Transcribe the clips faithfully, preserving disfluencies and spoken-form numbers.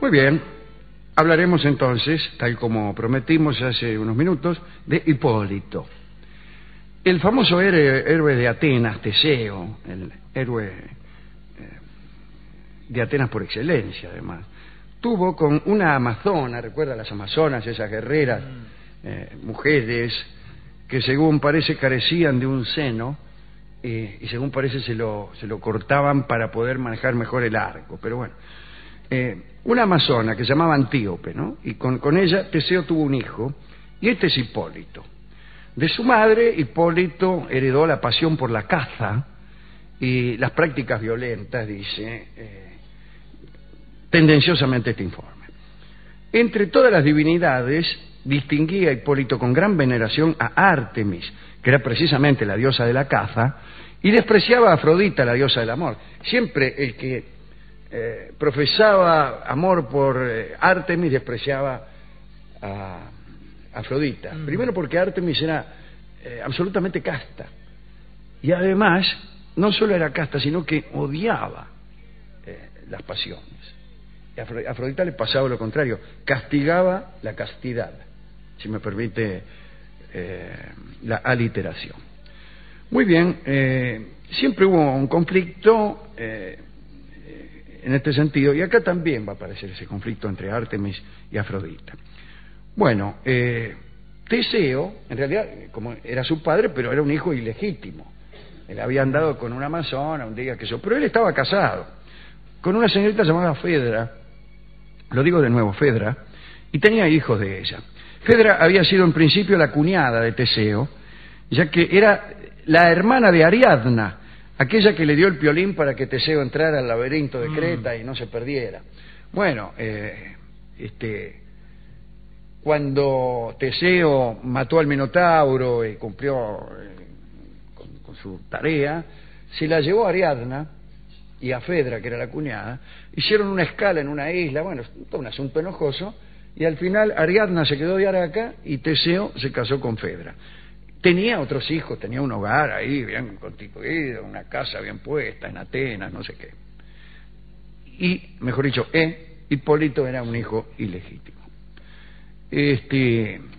Muy bien, hablaremos entonces, tal como prometimos hace unos minutos, de Hipólito. El famoso héroe, héroe de Atenas, Teseo, el héroe eh, de Atenas por excelencia, además, tuvo con una amazona, recuerda las amazonas, esas guerreras, eh, mujeres, que según parece carecían de un seno, eh, y según parece se lo, se lo cortaban para poder manejar mejor el arco, pero bueno. Eh, una amazona que se llamaba Antíope, ¿no? Y con, con ella Teseo tuvo un hijo, y este es Hipólito. De su madre, Hipólito heredó la pasión por la caza y las prácticas violentas, dice eh, tendenciosamente este informe. Entre todas las divinidades, distinguía Hipólito con gran veneración a Ártemis, que era precisamente la diosa de la caza, y despreciaba a Afrodita, la diosa del amor. Siempre el que Eh, profesaba amor por eh, Ártemis, despreciaba a Afrodita. Mm. Primero porque Ártemis era eh, absolutamente casta. Y además, no solo era casta, sino que odiaba eh, las pasiones. Y a Afrodita le pasaba lo contrario, castigaba la castidad, si me permite eh, la aliteración. Muy bien, eh, siempre hubo un conflicto eh, en este sentido, y acá también va a aparecer ese conflicto entre Ártemis y Afrodita. Bueno, eh, Teseo, en realidad, como era su padre, pero era un hijo ilegítimo. Él había andado con una amazona un día que yo, pero él estaba casado con una señorita llamada Fedra, lo digo de nuevo, Fedra, y tenía hijos de ella. Fedra había sido en principio la cuñada de Teseo, ya que era la hermana de Ariadna, aquella que le dio el piolín para que Teseo entrara al laberinto de Creta y no se perdiera. Bueno, eh, este, cuando Teseo mató al Minotauro y cumplió eh, con, con su tarea, se la llevó a Ariadna y a Fedra, que era la cuñada, hicieron una escala en una isla, bueno, todo un asunto enojoso, y al final Ariadna se quedó de Araca y Teseo se casó con Fedra. Tenía otros hijos, tenía un hogar ahí bien constituido, una casa bien puesta en Atenas, no sé qué. Y, mejor dicho, eh, Hipólito era un hijo ilegítimo. Este,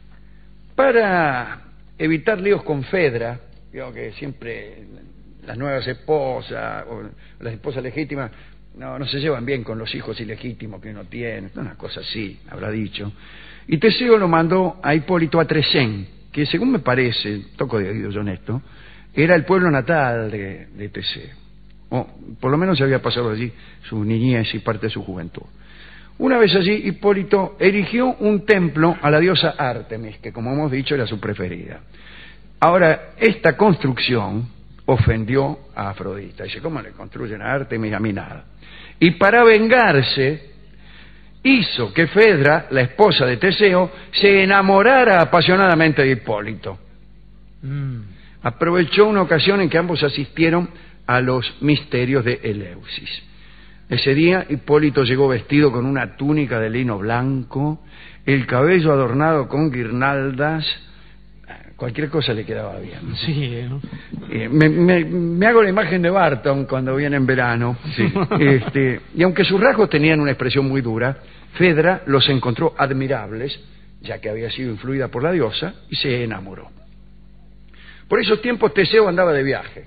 para evitar líos con Fedra, digo que siempre las nuevas esposas o las esposas legítimas no, no se llevan bien con los hijos ilegítimos que uno tiene, una cosa así, habrá dicho. Y Teseo lo mandó a Hipólito a Tresén, que según me parece, toco de oído yo honesto, era el pueblo natal de, de Teseo. O por lo menos se había pasado allí su niñez y parte de su juventud. Una vez allí, Hipólito erigió un templo a la diosa Ártemis, que como hemos dicho era su preferida. Ahora, esta construcción ofendió a Afrodita. Dice, ¿cómo le construyen a Ártemis? A mí nada. Y para vengarse, hizo que Fedra, la esposa de Teseo, se enamorara apasionadamente de Hipólito. Mm. Aprovechó una ocasión en que ambos asistieron a los misterios de Eleusis. Ese día Hipólito llegó vestido con una túnica de lino blanco, el cabello adornado con guirnaldas, cualquier cosa le quedaba bien. Sí, ¿no? eh, me, me, me hago la imagen de Barton cuando viene en verano. Sí. Este, y aunque sus rasgos tenían una expresión muy dura, Fedra los encontró admirables, ya que había sido influida por la diosa, y se enamoró. Por esos tiempos Teseo andaba de viaje,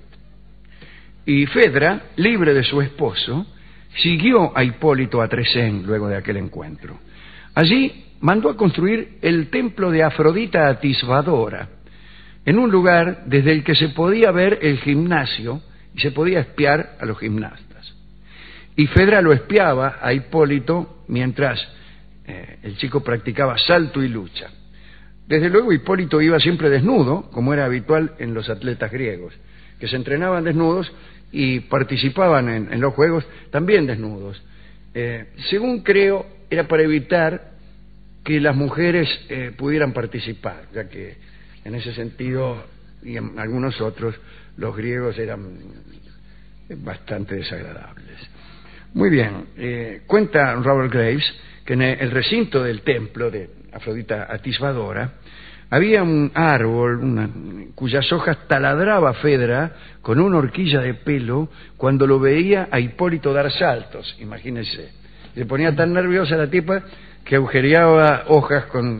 y Fedra, libre de su esposo, siguió a Hipólito a Tresén luego de aquel encuentro. Allí mandó a construir el templo de Afrodita Atisbadora, en un lugar desde el que se podía ver el gimnasio y se podía espiar a los gimnastas. Y Fedra lo espiaba a Hipólito mientras eh, el chico practicaba salto y lucha. Desde luego Hipólito iba siempre desnudo, como era habitual en los atletas griegos, que se entrenaban desnudos y participaban en, en los juegos también desnudos. Eh, según creo, era para evitar que las mujeres eh, pudieran participar, ya que en ese sentido y en algunos otros los griegos eran bastante desagradables. Muy bien, eh, cuenta Robert Graves que en el recinto del templo de Afrodita Atisbadora había un árbol una, cuyas hojas taladraba Fedra con una horquilla de pelo cuando lo veía a Hipólito dar saltos, imagínense. Se ponía tan nerviosa la tipa que agujereaba hojas con,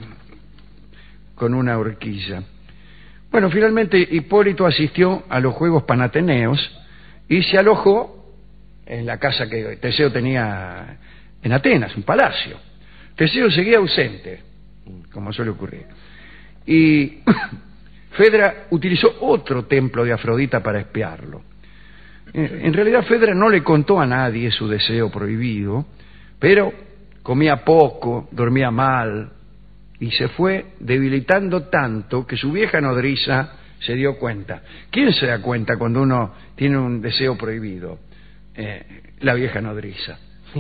con una horquilla. Bueno, finalmente Hipólito asistió a los Juegos Panateneos y se alojó en la casa que Teseo tenía en Atenas, un palacio. Teseo seguía ausente, como suele ocurrir. Y Fedra utilizó otro templo de Afrodita para espiarlo. En realidad Fedra no le contó a nadie su deseo prohibido, pero comía poco, dormía mal, y se fue debilitando tanto que su vieja nodriza se dio cuenta. ¿Quién se da cuenta cuando uno tiene un deseo prohibido? Eh, la vieja nodriza.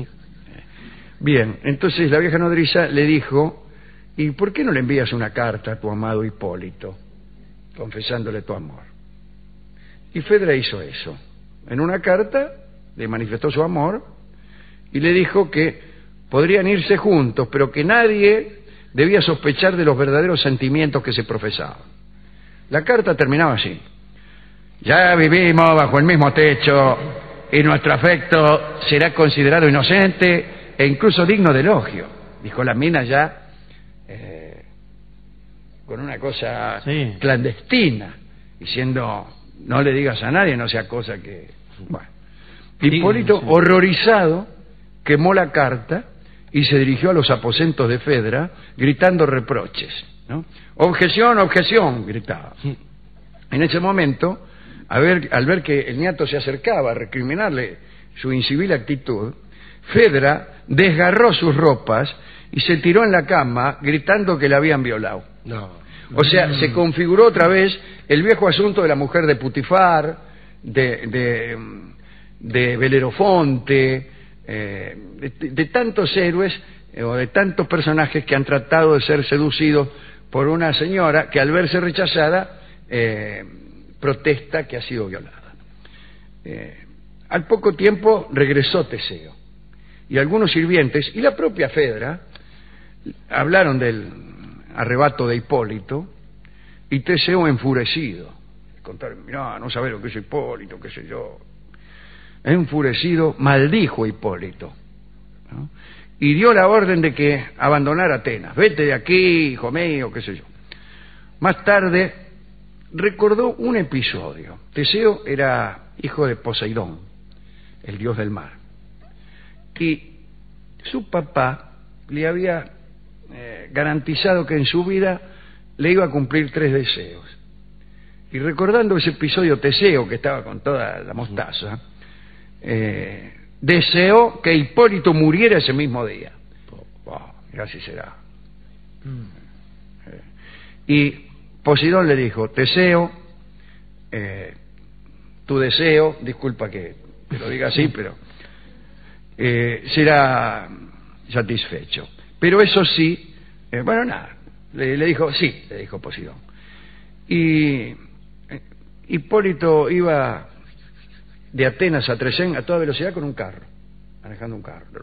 Bien, entonces la vieja nodriza le dijo, ¿y por qué no le envías una carta a tu amado Hipólito, confesándole tu amor? Y Fedra hizo eso. En una carta le manifestó su amor y le dijo que podrían irse juntos, pero que nadie debía sospechar de los verdaderos sentimientos que se profesaban. La carta terminaba así: ya vivimos bajo el mismo techo y nuestro afecto será considerado inocente e incluso digno de elogio. Dijo la mina ya eh, con una cosa sí. clandestina, diciendo, no le digas a nadie, no sea cosa que... Bueno. Hipólito, sí, sí. horrorizado, quemó la carta y se dirigió a los aposentos de Fedra gritando reproches, ¿no? Objeción, objeción, gritaba. En ese momento, a ver, al ver que el niato se acercaba a recriminarle su incivil actitud, Fedra desgarró sus ropas y se tiró en la cama gritando que la habían violado. No. O sea, mm. se configuró otra vez el viejo asunto de la mujer de Putifar, de, de, de Belerofonte, eh, de, de tantos héroes eh, o de tantos personajes que han tratado de ser seducidos por una señora que al verse rechazada eh, protesta que ha sido violada. Eh, al poco tiempo regresó Teseo y algunos sirvientes y la propia Fedra hablaron del arrebato de Hipólito y Teseo enfurecido. Contaron, mirá, no sabés lo que es Hipólito, qué sé yo. Enfurecido, maldijo a Hipólito, ¿no? Y dio la orden de que abandonara Atenas. Vete de aquí, hijo mío, qué sé yo. Más tarde recordó un episodio. Teseo era hijo de Poseidón, el dios del mar. Y su papá le había eh, garantizado que en su vida le iba a cumplir tres deseos. Y recordando ese episodio, Teseo, que estaba con toda la mostaza, eh, deseó que Hipólito muriera ese mismo día. Oh, mirá si será. Mm. Eh, y Poseidón le dijo, Teseo, eh, tu deseo, disculpa que te lo diga así, pero eh, será satisfecho. Pero eso sí, eh, bueno, nada, le, le dijo, sí, le dijo Poseidón. Y Hipólito iba de Atenas a Tresén a toda velocidad con un carro, manejando un carro.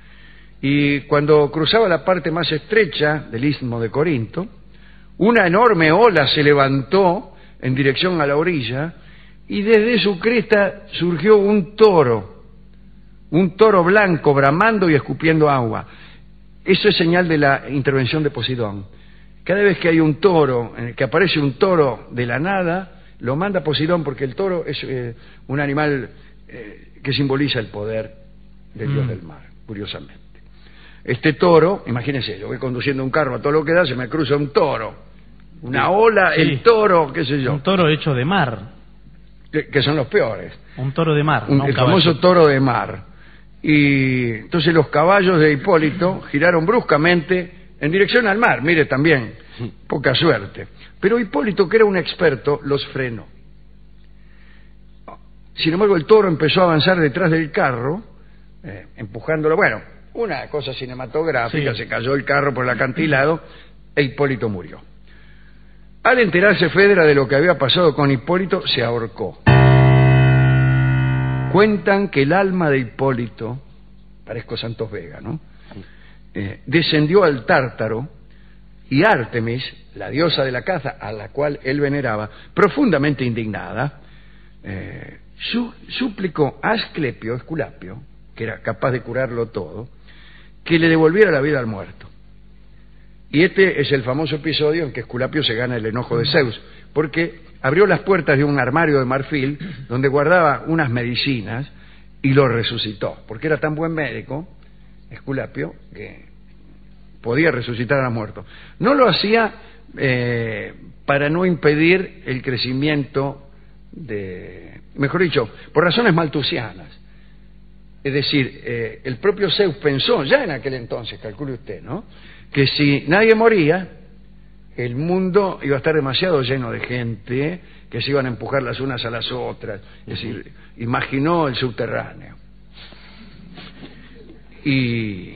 Y cuando cruzaba la parte más estrecha del istmo de Corinto, una enorme ola se levantó en dirección a la orilla y desde su cresta surgió un toro, un toro blanco bramando y escupiendo agua. Eso es señal de la intervención de Poseidón. Cada vez que hay un toro, en el que aparece un toro de la nada, lo manda Poseidón porque el toro es eh, un animal eh, que simboliza el poder del mm. dios del mar, curiosamente. Este toro, imagínense, yo voy conduciendo un carro a todo lo que da, se me cruza un toro, una sí. ola, sí. el toro, qué sé yo. Un toro hecho de mar. Que, que son los peores. Un toro de mar, un, no un El caballo. famoso toro de mar. Y entonces los caballos de Hipólito giraron bruscamente en dirección al mar, mire también, poca suerte. Pero Hipólito, que era un experto, los frenó. Sin embargo, el toro empezó a avanzar detrás del carro, eh, empujándolo. Bueno, una cosa cinematográfica, sí. se cayó el carro por el acantilado e Hipólito murió. Al enterarse Fedra de lo que había pasado con Hipólito, se ahorcó. Cuentan que el alma de Hipólito, parezco Santos Vega, ¿no? Eh, descendió al Tártaro y Ártemis, la diosa de la caza a la cual él veneraba, profundamente indignada, eh, su, suplicó a Asclepio, Esculapio, que era capaz de curarlo todo, que le devolviera la vida al muerto. Y este es el famoso episodio en que Esculapio se gana el enojo de Zeus, porque abrió las puertas de un armario de marfil donde guardaba unas medicinas y lo resucitó, porque era tan buen médico, Esculapio, que podía resucitar a los muertos. No lo hacía eh, para no impedir el crecimiento de... Mejor dicho, por razones maltusianas. Es decir, eh, el propio Zeus pensó, ya en aquel entonces, calcule usted, ¿no?, que si nadie moría, el mundo iba a estar demasiado lleno de gente que se iban a empujar las unas a las otras. Es decir, imaginó el subterráneo. Y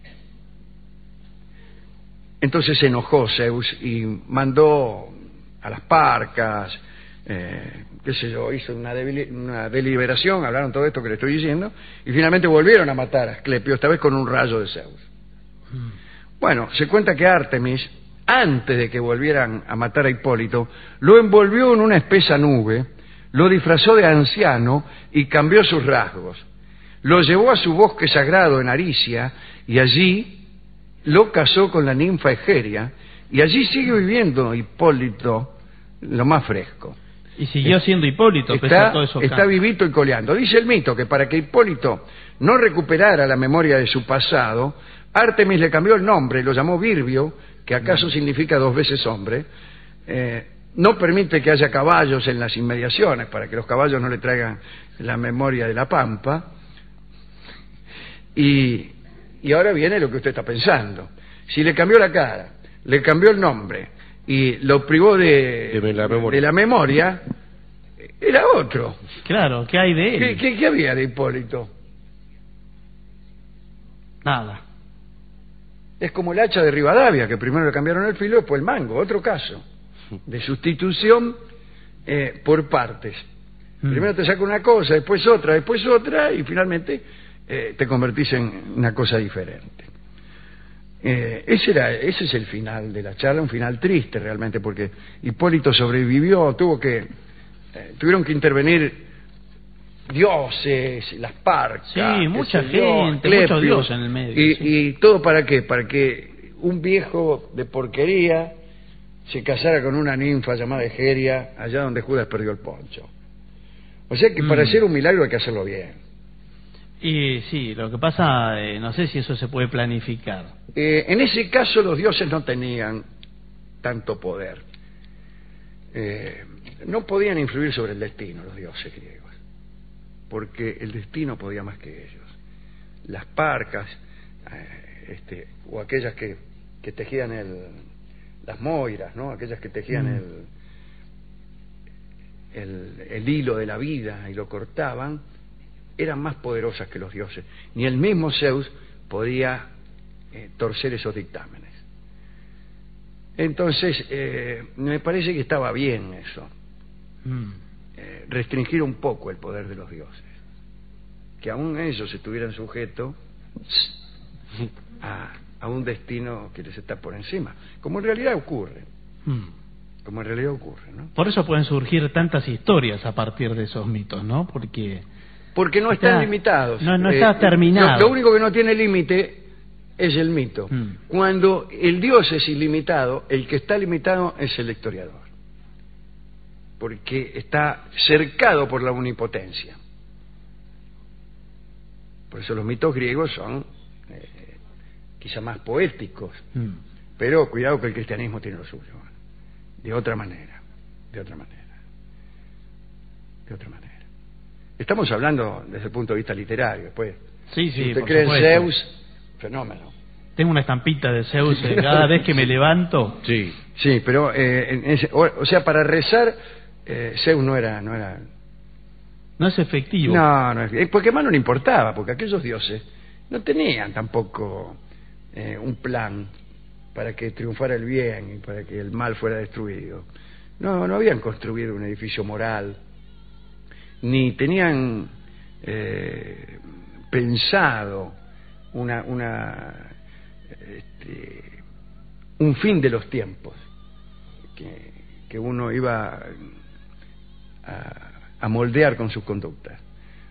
entonces se enojó Zeus y mandó a las parcas, eh, qué sé yo, hizo una, una deliberación, hablaron todo esto que le estoy diciendo, y finalmente volvieron a matar a Asclepio, esta vez con un rayo de Zeus. Bueno, se cuenta que Artemis, antes de que volvieran a matar a Hipólito, lo envolvió en una espesa nube, lo disfrazó de anciano y cambió sus rasgos. Lo llevó a su bosque sagrado en Aricia y allí lo casó con la ninfa Egeria, y allí sigue viviendo Hipólito lo más fresco. Y siguió siendo Hipólito, está, pese a todo eso. Está vivito y coleando. Dice el mito que para que Hipólito no recuperara la memoria de su pasado, Artemis le cambió el nombre y lo llamó Virbio, que acaso significa dos veces hombre. Eh, no permite que haya caballos en las inmediaciones para que los caballos no le traigan la memoria de la pampa. Y, y ahora viene lo que usted está pensando. Si le cambió la cara, le cambió el nombre y lo privó de, de, la, memoria. de la memoria, era otro. Claro, ¿qué hay de él? ¿Qué, qué, qué había de Hipólito? Nada. Es como el hacha de Rivadavia, que primero le cambiaron el filo, después el mango. Otro caso de sustitución eh, por partes. Mm. Primero te saca una cosa, después otra, después otra, y finalmente eh, te convertís en una cosa diferente. Eh, ese, era, ese es el final de la charla, un final triste realmente, porque Hipólito sobrevivió, tuvo que, eh, tuvieron que intervenir dioses, las parcas, sí, mucha gente, muchos dioses en el medio. Y, sí. y todo para qué, para que un viejo de porquería se casara con una ninfa llamada Egeria, allá donde Judas perdió el poncho. O sea que para mm. hacer un milagro hay que hacerlo bien. Y sí, lo que pasa, eh, no sé si eso se puede planificar. Eh, en ese caso los dioses no tenían tanto poder. Eh, no podían influir sobre el destino los dioses griegos, porque el destino podía más que ellos. Las parcas, eh, este, o aquellas que, que tejían el, las moiras, ¿no? Aquellas que tejían mm. el, el, el hilo de la vida y lo cortaban, eran más poderosas que los dioses. Ni el mismo Zeus podía eh, torcer esos dictámenes. Entonces, eh, me parece que estaba bien eso. Mm. Eh, restringir un poco el poder de los dioses, que aún ellos estuvieran sujetos a, a un destino que les está por encima, como en realidad ocurre, mm. como en realidad ocurre, ¿no? Por eso pueden surgir tantas historias a partir de esos mitos, ¿no? Porque porque no está, están limitados. No, no está eh, terminado. Lo, lo único que no tiene límite es el mito. Mm. Cuando el Dios es ilimitado, el que está limitado es el historiador, porque está cercado por la omnipotencia. Por eso los mitos griegos son eh, quizá más poéticos, mm. pero cuidado que el cristianismo tiene lo suyo, de otra manera, de otra manera, de otra manera. Estamos hablando desde el punto de vista literario, pues. Sí, sí, si usted cree en Zeus, fenómeno. Tengo una estampita de Zeus eh, cada vez que me levanto. Sí, sí, pero eh, en ese, o, o sea, para rezar eh, Zeus no era, no era. No es efectivo. No, no es, porque más no le importaba, porque aquellos dioses no tenían tampoco eh, un plan para que triunfara el bien y para que el mal fuera destruido. No, no habían construido un edificio moral, ni tenían eh, pensado una, una este, un fin de los tiempos que, que uno iba a, a moldear con sus conductas.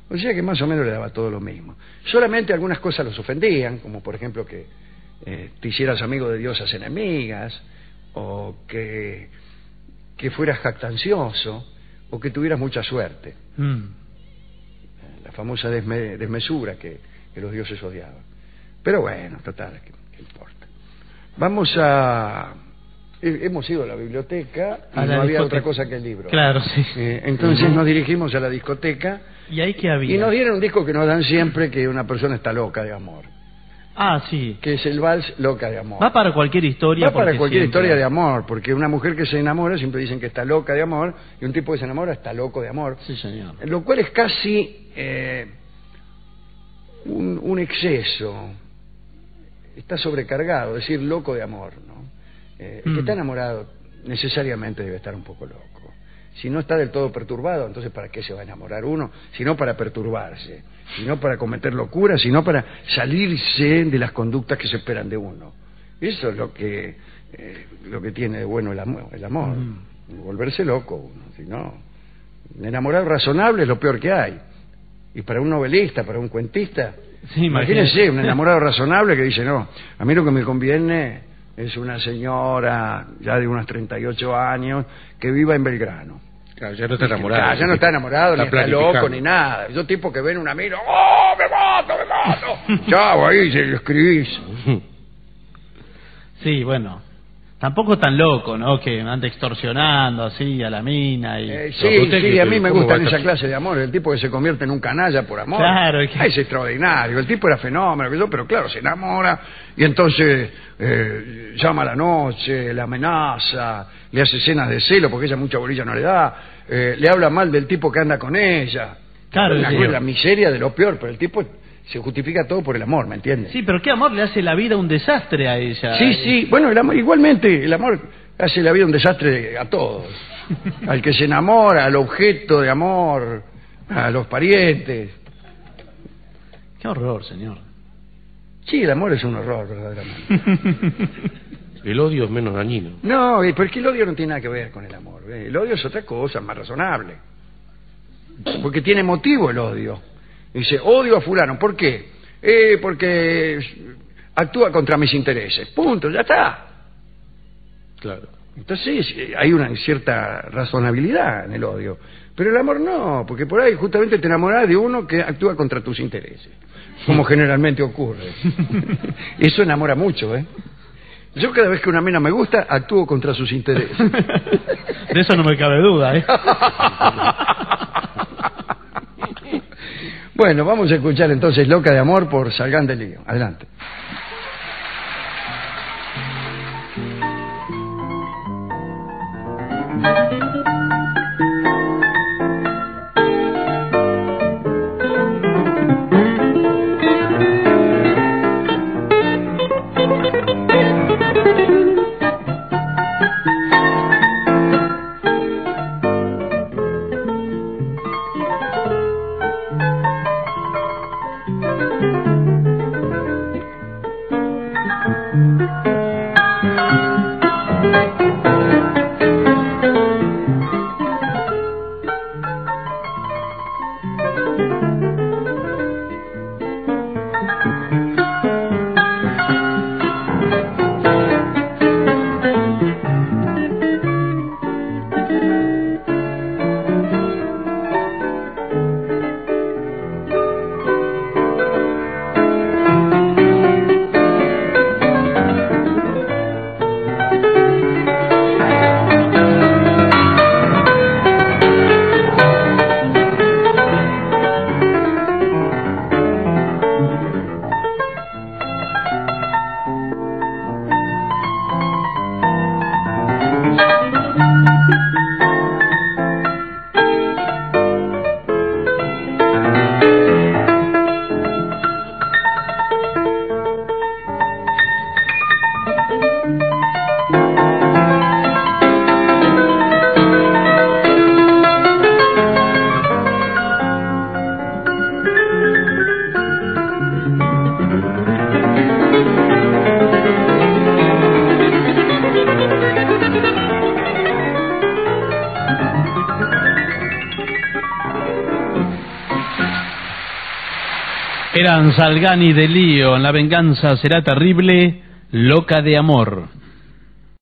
O sea que más o menos le daba todo lo mismo. Solamente algunas cosas los ofendían, como por ejemplo que eh, te hicieras amigo de diosas enemigas, o que, que fueras jactancioso, o que tuvieras mucha suerte. Mm. La famosa desme- desmesura que, que los dioses odiaban. Pero bueno, total, ¿qué, qué importa? Vamos a... he- Hemos ido a la biblioteca y A la no había discoteca. otra cosa que el libro. Claro, sí. Eh, entonces nos dirigimos a la discoteca ¿Y ahí qué había? y nos dieron un disco que nos dan siempre, que una persona está loca de amor, Ah, sí. que es el vals Loca de Amor. Va para cualquier historia. Va para porque cualquier siempre- historia de amor, porque una mujer que se enamora siempre dicen que está loca de amor, y un tipo que se enamora está loco de amor, Sí, señor. lo cual es casi eh, un, un exceso, está sobrecargado, decir loco de amor, ¿no? Eh, el que Mm. está enamorado necesariamente debe estar un poco loco. Si no está del todo perturbado, entonces ¿para qué se va a enamorar uno? Si no para perturbarse, si no para cometer locuras, sino para salirse de las conductas que se esperan de uno. Eso es lo que eh, lo que tiene de bueno el amor, el amor. Mm. Volverse loco uno, si no. Un enamorado razonable es lo peor que hay. Y para un novelista, para un cuentista, Sí, imagínense imagínese. un enamorado razonable que dice, no, a mí lo que me conviene es una señora ya de unos treinta y ocho años que viva en Belgrano. Claro, ya no está enamorado. Claro, ya no está enamorado, Está ni está loco, planificando. ni nada. Esos tipos que ven una mina, ¡oh, me mato, me mato! Chao, ahí se lo escribís. Sí, bueno. Tampoco tan loco, ¿no? Que anda extorsionando así a la mina y... Eh, No, sí, usted sí, que- a mí me ¿cómo gustan va a esa estar- clase de amor. El tipo que se convierte en un canalla por amor. Claro, es que- Ah, es extraordinario. El tipo era fenómeno, que yo, pero claro, se enamora y entonces eh, llama a la noche, la amenaza, le hace escenas de celo porque ella mucha bolilla no le da, eh, le habla mal del tipo que anda con ella. Claro, la, sí. la miseria de lo peor, pero el tipo se justifica todo por el amor, ¿me entiendes? Sí, pero qué amor le hace la vida un desastre a ella. Sí, sí, bueno, el amor, igualmente el amor hace la vida un desastre a todos. Al que se enamora, al objeto de amor, a los parientes. Qué horror, señor. Sí, el amor es un horror, verdaderamente. El odio es menos dañino. No, eh, porque el odio no tiene nada que ver con el amor. ¿eh? El odio es otra cosa, más razonable. Porque tiene motivo el odio. Dice, odio a fulano. ¿Por qué? Eh, porque actúa contra mis intereses. Punto, ya está. Claro. Entonces eh, hay una cierta razonabilidad en el odio. Pero el amor no, porque por ahí justamente te enamorás de uno que actúa contra tus intereses. Como generalmente ocurre. Eso enamora mucho, ¿eh? Yo cada vez que una mina me gusta, actúo contra sus intereses. De eso no me cabe duda, ¿eh? Bueno, vamos a escuchar entonces Loca de Amor por Salgán del Lío. Adelante. Eran Salgani de Lío, en La venganza será terrible, loca de amor.